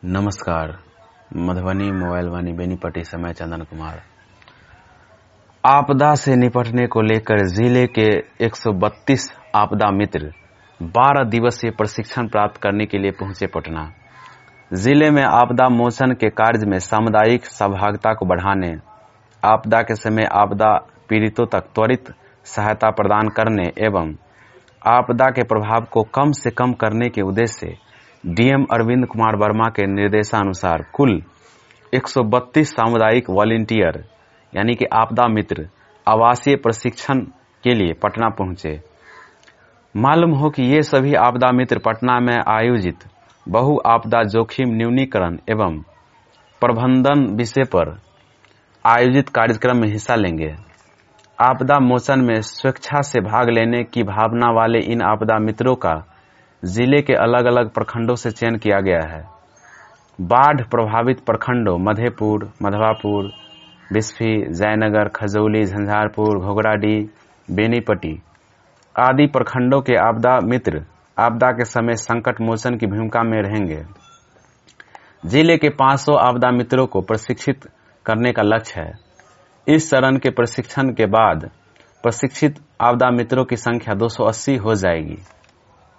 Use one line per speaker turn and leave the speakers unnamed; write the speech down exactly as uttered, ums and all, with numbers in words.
नमस्कार। मधुबनी मोबाइल वाणी बेनीपट्टी से मैं चंदन कुमार। आपदा से निपटने को लेकर जिले के एक सौ बत्तीस आपदा मित्र बारह दिवसीय प्रशिक्षण प्राप्त करने के लिए पहुंचे पटना। जिले में आपदा मोचन के कार्य में सामुदायिक सहभागिता को बढ़ाने, आपदा के समय आपदा पीड़ितों तक त्वरित सहायता प्रदान करने एवं आपदा के प्रभाव को कम से कम करने के उद्देश्य से डीएम अरविंद कुमार वर्मा के निर्देशानुसार कुल एक सौ बत्तीस सामुदायिक वॉलंटियर यानी कि आपदा मित्र आवासीय प्रशिक्षण के लिए पटना पहुंचे। मालूम हो कि ये सभी आपदा मित्र पटना में आयोजित बहु आपदा जोखिम न्यूनीकरण एवं प्रबंधन विषय पर आयोजित कार्यक्रम में हिस्सा लेंगे। आपदा मोचन में स्वेच्छा से भाग लेने की भावना वाले इन आपदा मित्रों का जिले के अलग अलग प्रखंडों से चयन किया गया है। बाढ़ प्रभावित प्रखंडों मधेपुर, मधवापुर, बिस्फी, जयनगर, खजौली, झंझारपुर, घोघराडीह, बेनीपट्टी आदि प्रखंडों के आपदा मित्र आपदा के समय संकट मोचन की भूमिका में रहेंगे। जिले के पाँच सौ आपदा मित्रों को प्रशिक्षित करने का लक्ष्य है। इस चरण के प्रशिक्षण के बाद प्रशिक्षित आपदा मित्रों की संख्या दो सौ अस्सी हो जाएगी।